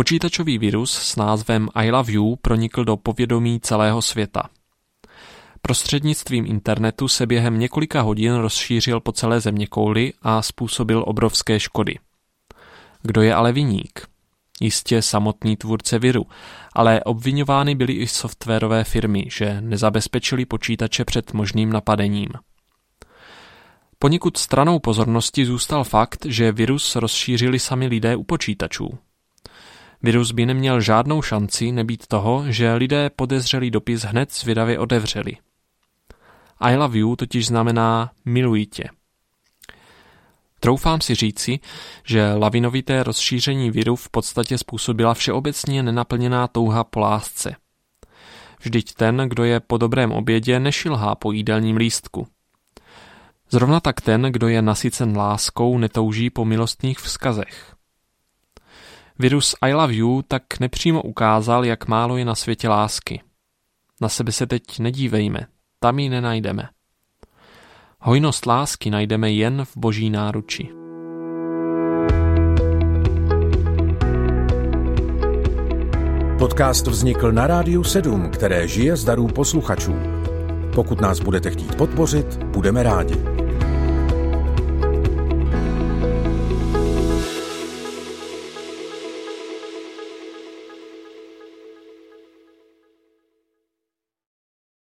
Počítačový virus s názvem I Love You pronikl do povědomí celého světa. Prostřednictvím internetu se během několika hodin rozšířil po celé zeměkouli a způsobil obrovské škody. Kdo je ale viník? Jistě samotný tvůrce viru, ale obviňovány byly i softwarové firmy, že nezabezpečili počítače před možným napadením. Poněkud stranou pozornosti zůstal fakt, že virus rozšířili sami lidé u počítačů. Virus by neměl žádnou šanci nebýt toho, že lidé podezřelý dopis hned zvědavě otevřeli. I love you totiž znamená miluji tě. Troufám si říci, že lavinovité rozšíření viru v podstatě způsobila všeobecně nenaplněná touha po lásce. Vždyť ten, kdo je po dobrém obědě, nešilhá po jídelním lístku. Zrovna tak ten, kdo je nasycen láskou, netouží po milostných vzkazech. Virus I love you tak nepřímo ukázal, jak málo je na světě lásky. Na sebe se teď nedívejme, tam ji nenajdeme. Hojnost lásky najdeme jen v Boží náruči. Podcast vznikl na Rádiu 7, které žije z darů posluchačů. Pokud nás budete chtít podpořit, budeme rádi.